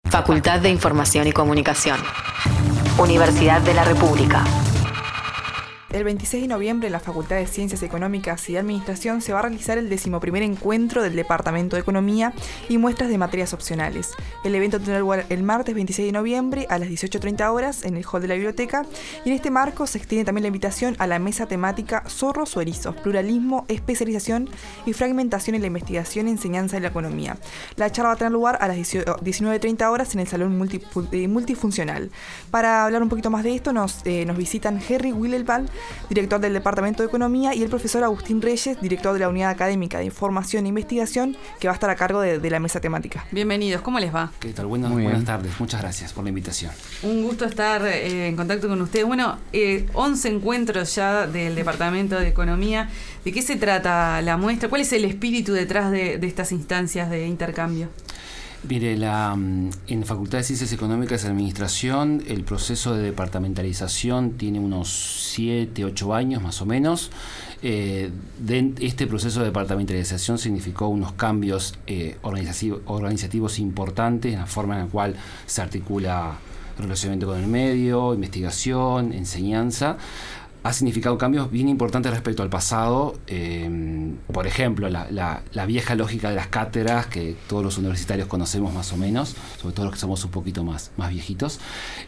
Facultad de Información y Comunicación. Universidad de la República. El 26 de noviembre en la Facultad de Ciencias Económicas y Administración se va a realizar el 11º encuentro del Departamento de Economía y muestras de materias opcionales. El evento tendrá lugar el martes 26 de noviembre a las 18:30 horas en el hall de la biblioteca, y en este marco se extiende también la invitación a la mesa temática Zorros o Erizos, pluralismo, especialización y fragmentación en la investigación y enseñanza de la economía. La charla va a tener lugar a las 19:30 horas en el salón multifuncional. Para hablar un poquito más de esto nos visitan Henry Willelbal, director del Departamento de Economía, y el profesor Agustín Reyes, director de la Unidad Académica de Información e Investigación, que va a estar a cargo de la mesa temática. Bienvenidos, ¿cómo les va? ¿Qué tal? Buenas tardes, muchas gracias por la invitación. Un gusto estar en contacto con ustedes. Bueno, 11 encuentros ya del Departamento de Economía. ¿De qué se trata la muestra? ¿Cuál es el espíritu detrás de estas instancias de intercambio? Mire, en Facultad de Ciencias Económicas y Administración el proceso de departamentalización tiene unos 7, 8 años más o menos. Este proceso de departamentalización significó unos cambios organizativos importantes en la forma en la cual se articula relacionamiento con el medio, investigación, enseñanza. Ha significado cambios bien importantes respecto al pasado. Por ejemplo, la vieja lógica de las cátedras, que todos los universitarios conocemos más o menos, sobre todo los que somos un poquito más viejitos,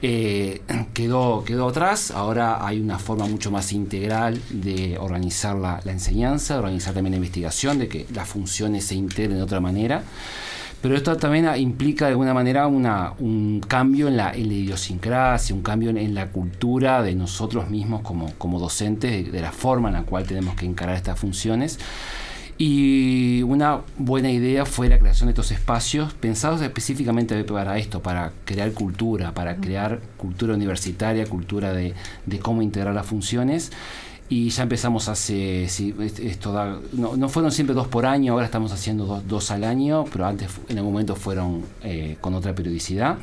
quedó atrás. Ahora hay una forma mucho más integral de organizar la enseñanza, de organizar también la investigación, de que las funciones se integren de otra manera. Pero esto también implica de alguna manera un cambio en la idiosincrasia, un cambio en la cultura de nosotros mismos como docentes, de la forma en la cual tenemos que encarar estas funciones. Y una buena idea fue la creación de estos espacios pensados específicamente para esto, para crear cultura universitaria, cultura de cómo integrar las funciones. Y ya empezamos no fueron siempre 2 por año, ahora estamos haciendo 2 al año, pero antes en algún momento fueron con otra periodicidad.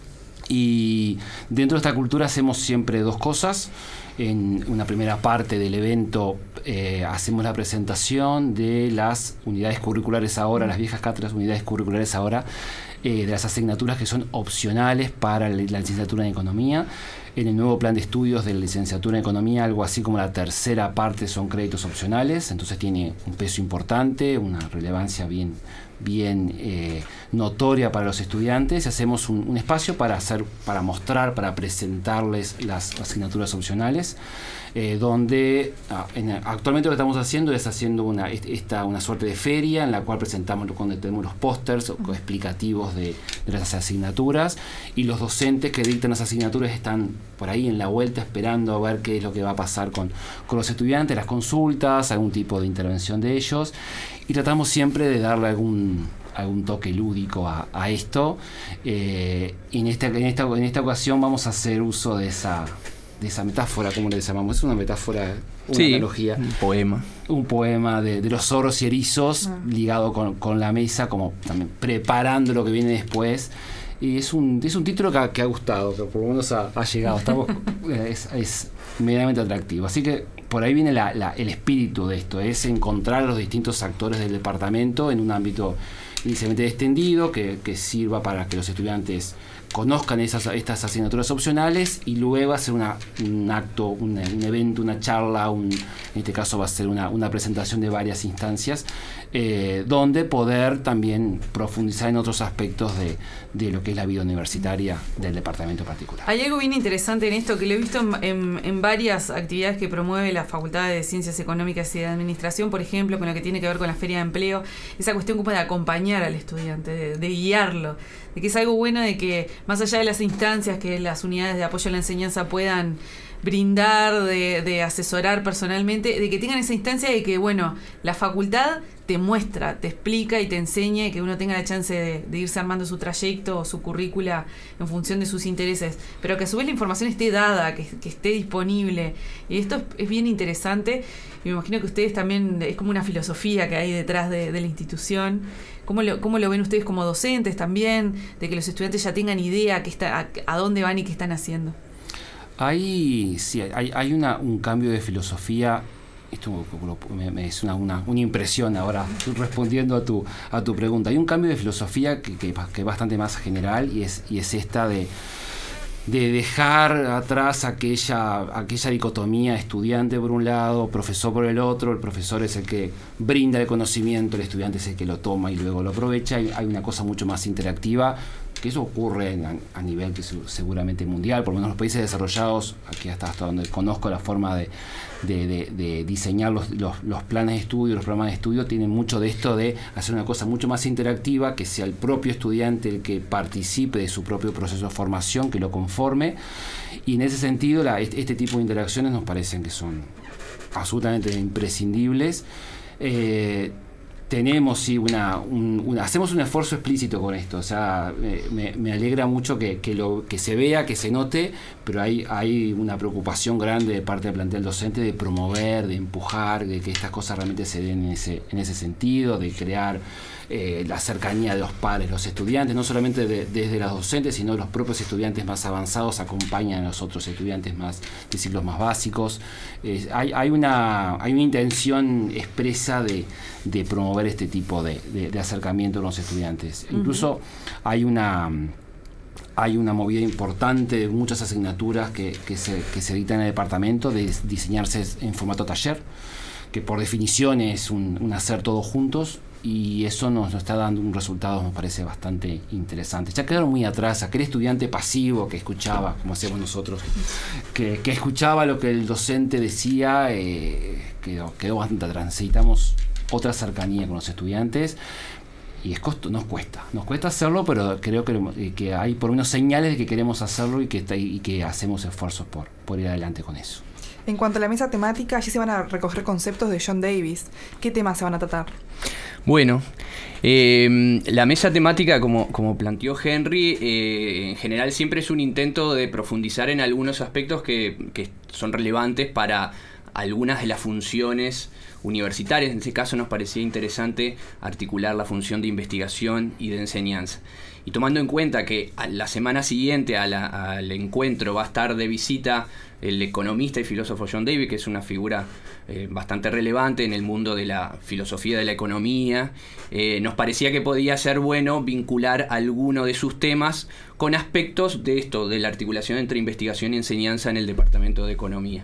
Y dentro de esta cultura hacemos siempre 2 cosas. En una primera parte del evento hacemos la presentación de las unidades curriculares ahora, las viejas cátedras unidades curriculares ahora, de las asignaturas que son opcionales para la licenciatura en Economía. En el nuevo plan de estudios de la licenciatura en Economía, algo así como la tercera parte son créditos opcionales, entonces tiene un peso importante, una relevancia bien notoria para los estudiantes. Hacemos un espacio para mostrar, para presentarles las asignaturas opcionales, donde actualmente lo que estamos haciendo es una suerte de feria en la cual donde tenemos los pósters explicativos de las asignaturas, y los docentes que dictan las asignaturas están por ahí en la vuelta esperando a ver qué es lo que va a pasar con los estudiantes, las consultas, algún tipo de intervención de ellos, y tratamos siempre de darle algún toque lúdico a esto. En esta ocasión vamos a hacer uso de esa metáfora, ¿cómo le llamamos? Es una metáfora, una analogía. Un poema de los zorros y erizos, ligado con la mesa, como también preparando lo que viene después. Y es un título que ha gustado, que por lo menos ha llegado. Es medianamente atractivo. Así que por ahí viene el espíritu de esto, es encontrar a los distintos actores del departamento en un ámbito inicialmente extendido, que sirva para que los estudiantes conozcan estas asignaturas opcionales, y luego hacer un acto, un evento, una charla, en este caso va a ser una presentación de varias instancias, donde poder también profundizar en otros aspectos de lo que es la vida universitaria del departamento particular. Hay algo bien interesante en esto que lo he visto en varias actividades que promueve la Facultad de Ciencias Económicas y de Administración, por ejemplo, con lo que tiene que ver con la Feria de Empleo, esa cuestión como de acompañar al estudiante, de guiarlo, de que es algo bueno, de que más allá de las instancias que las unidades de apoyo a la enseñanza puedan brindar, de asesorar personalmente, de que tengan esa instancia de que, bueno, la facultad te muestra, te explica y te enseña, y que uno tenga la chance de irse armando su trayecto o su currícula en función de sus intereses, pero que a su vez la información esté dada, que esté disponible. Y esto es bien interesante, y me imagino que ustedes también, es como una filosofía que hay detrás de la institución. ¿Cómo lo ven ustedes como docentes también, de que los estudiantes ya tengan idea a dónde van y qué están haciendo? Hay un cambio de filosofía esto me es una impresión ahora respondiendo a tu pregunta. Hay un cambio de filosofía que es bastante más general y es esta de dejar atrás aquella dicotomía estudiante por un lado, profesor por el otro. El profesor es el que brinda el conocimiento, el estudiante es el que lo toma y luego lo aprovecha. Hay una cosa mucho más interactiva, que eso ocurre a nivel que seguramente mundial, por lo menos en los países desarrollados, aquí hasta donde conozco la forma de diseñar los planes de estudio, los programas de estudio, tienen mucho de esto de hacer una cosa mucho más interactiva, que sea el propio estudiante el que participe de su propio proceso de formación, que lo conforme, y en ese sentido este tipo de interacciones nos parecen que son absolutamente imprescindibles. Tenemos hacemos un esfuerzo explícito con esto, o sea, me alegra mucho que se vea, que se note, pero hay una preocupación grande de parte del plantel docente de promover, de empujar, de que estas cosas realmente se den en ese sentido, de crear la cercanía de los padres, los estudiantes, no solamente desde los docentes, sino los propios estudiantes más avanzados acompañan a los otros estudiantes de ciclos más básicos. Hay una intención expresa de promover este tipo de acercamiento a los estudiantes. Uh-huh. Incluso hay una movida importante de muchas asignaturas que se dictan en el departamento de diseñarse en formato taller, que por definición es un hacer todos juntos, y eso nos está dando un resultado, me parece, bastante interesante. Ya quedaron muy atrás aquel estudiante pasivo que escuchaba, como hacíamos nosotros, que escuchaba lo que el docente decía, quedó bastante atrás. Necesitamos otra cercanía con los estudiantes, y nos cuesta hacerlo, pero creo que hay por lo menos señales de que queremos hacerlo y que hacemos esfuerzos por ir adelante con eso. En cuanto a la mesa temática, allí se van a recoger conceptos de John Davis. ¿Qué temas se van a tratar? Bueno, la mesa temática, como planteó Henry, en general siempre es un intento de profundizar en algunos aspectos que son relevantes para algunas de las funciones universitarias. En este caso nos parecía interesante articular la función de investigación y de enseñanza. Y tomando en cuenta que a la semana siguiente al encuentro va a estar de visita el economista y filósofo John Davis, que es una figura bastante relevante en el mundo de la filosofía de la economía, nos parecía que podía ser bueno vincular alguno de sus temas con aspectos de esto, de la articulación entre investigación y enseñanza en el Departamento de Economía.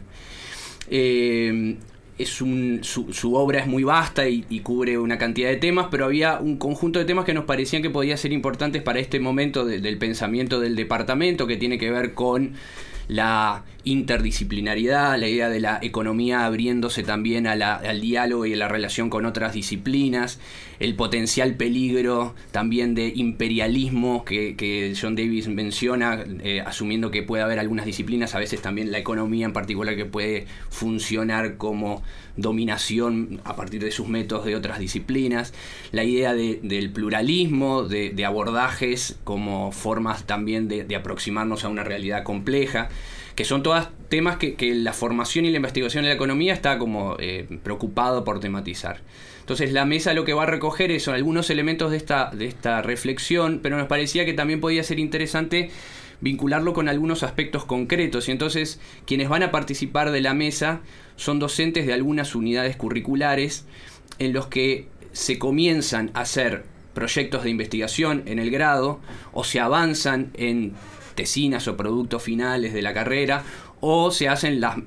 Su obra es muy vasta y cubre una cantidad de temas, pero había un conjunto de temas que nos parecían que podían ser importantes para este momento del pensamiento del departamento, que tiene que ver con la interdisciplinariedad, la idea de la economía abriéndose también al diálogo y a la relación con otras disciplinas, el potencial peligro también de imperialismo que John Davis menciona, asumiendo que puede haber algunas disciplinas, a veces también la economía en particular, que puede funcionar como dominación a partir de sus métodos de otras disciplinas, la idea del pluralismo, de abordajes como formas también de aproximarnos a una realidad compleja, que son todos temas que la formación y la investigación en la economía está como preocupado por tematizar. Entonces la mesa lo que va a recoger son algunos elementos de esta reflexión, pero nos parecía que también podía ser interesante vincularlo con algunos aspectos concretos, y entonces quienes van a participar de la mesa son docentes de algunas unidades curriculares en los que se comienzan a hacer proyectos de investigación en el grado, o se avanzan en tesinas o productos finales de la carrera, o se hacen las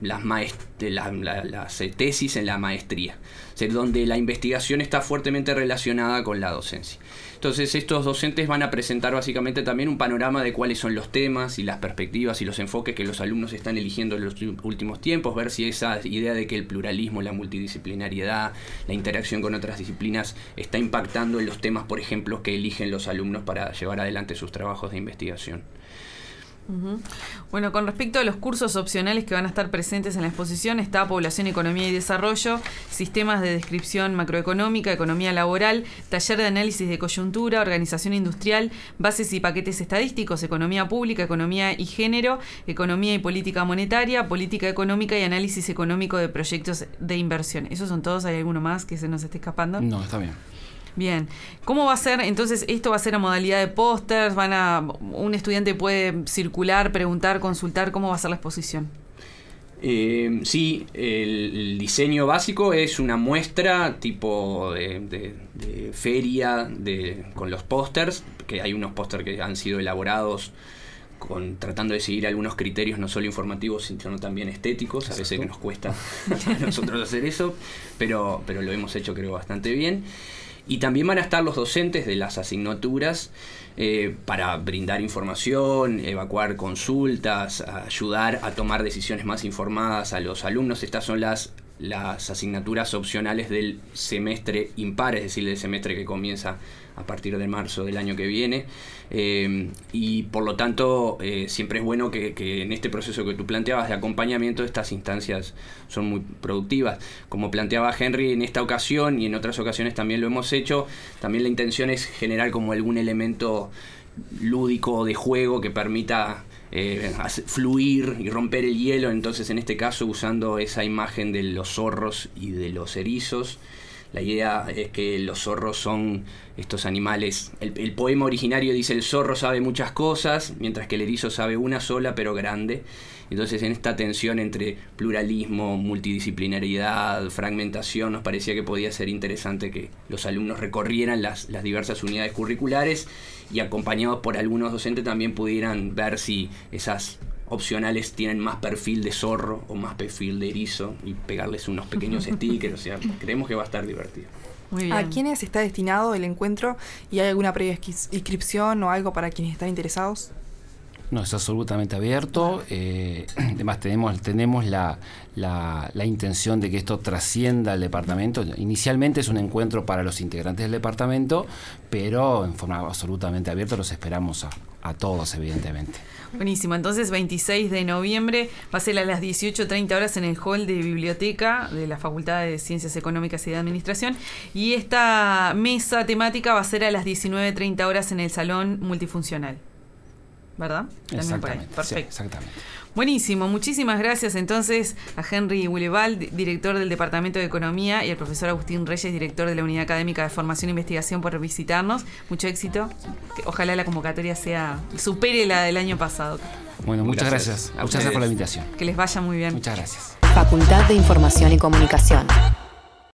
tesis en la maestría, o sea, donde la investigación está fuertemente relacionada con la docencia. Entonces estos docentes van a presentar básicamente también un panorama de cuáles son los temas y las perspectivas y los enfoques que los alumnos están eligiendo en los últimos tiempos, ver si esa idea de que el pluralismo, la multidisciplinariedad, la interacción con otras disciplinas está impactando en los temas, por ejemplo, que eligen los alumnos para llevar adelante sus trabajos de investigación. Uh-huh. Bueno, con respecto a los cursos opcionales que van a estar presentes en la exposición, está Población, Economía y Desarrollo, Sistemas de Descripción Macroeconómica, Economía Laboral, Taller de Análisis de Coyuntura, Organización Industrial, Bases y Paquetes Estadísticos, Economía Pública, Economía y Género, Economía y Política Monetaria, Política Económica y Análisis Económico de Proyectos de Inversión. ¿Esos son todos? ¿Hay alguno más que se nos esté escapando? No, está bien. Bien, ¿cómo va a ser? Entonces, esto va a ser a modalidad de pósters, un estudiante puede circular, preguntar, consultar, ¿cómo va a ser la exposición? Sí, el diseño básico es una muestra tipo de feria con los pósters, que hay unos pósters que han sido elaborados tratando de seguir algunos criterios no solo informativos sino también estéticos. Exacto. A veces que nos cuesta a nosotros hacer eso, pero lo hemos hecho creo bastante bien. Y también van a estar los docentes de las asignaturas para brindar información, evacuar consultas, ayudar a tomar decisiones más informadas a los alumnos. Estas son las asignaturas opcionales del semestre impar, es decir, del semestre que comienza a partir de marzo del año que viene. Y por lo tanto siempre es bueno que en este proceso que tú planteabas de acompañamiento, estas instancias son muy productivas. Como planteaba Henry en esta ocasión y en otras ocasiones también lo hemos hecho, también la intención es generar como algún elemento lúdico de juego que permita fluir y romper el hielo. Entonces en este caso usando esa imagen de los zorros y de los erizos. La idea es que los zorros son estos animales. El poema originario dice: el zorro sabe muchas cosas, mientras que el erizo sabe una sola pero grande. Entonces en esta tensión entre pluralismo, multidisciplinariedad, fragmentación, nos parecía que podía ser interesante que los alumnos recorrieran las diversas unidades curriculares y acompañados por algunos docentes también pudieran ver si esas opcionales tienen más perfil de zorro o más perfil de erizo y pegarles unos pequeños stickers. O sea, creemos que va a estar divertido. Muy bien. ¿A quiénes está destinado el encuentro y hay alguna previa inscripción o algo para quienes están interesados? No, es absolutamente abierto. Además tenemos la intención de que esto trascienda el departamento. Inicialmente es un encuentro para los integrantes del departamento, pero en forma absolutamente abierta los esperamos a todos, evidentemente. Buenísimo, entonces 26 de noviembre va a ser a las 18:30 horas en el hall de biblioteca de la Facultad de Ciencias Económicas y de Administración, y esta mesa temática va a ser a las 19:30 horas en el salón multifuncional, ¿verdad? Exactamente. Perfecto. Sí, exactamente. Buenísimo, muchísimas gracias entonces a Henry Willebald, director del Departamento de Economía, y al profesor Agustín Reyes, director de la Unidad Académica de Formación e Investigación, por visitarnos. Mucho éxito. Ojalá la convocatoria supere la del año pasado. Bueno, muchas gracias. Muchas gracias por la invitación. Que les vaya muy bien. Muchas gracias. Facultad de Información y Comunicación.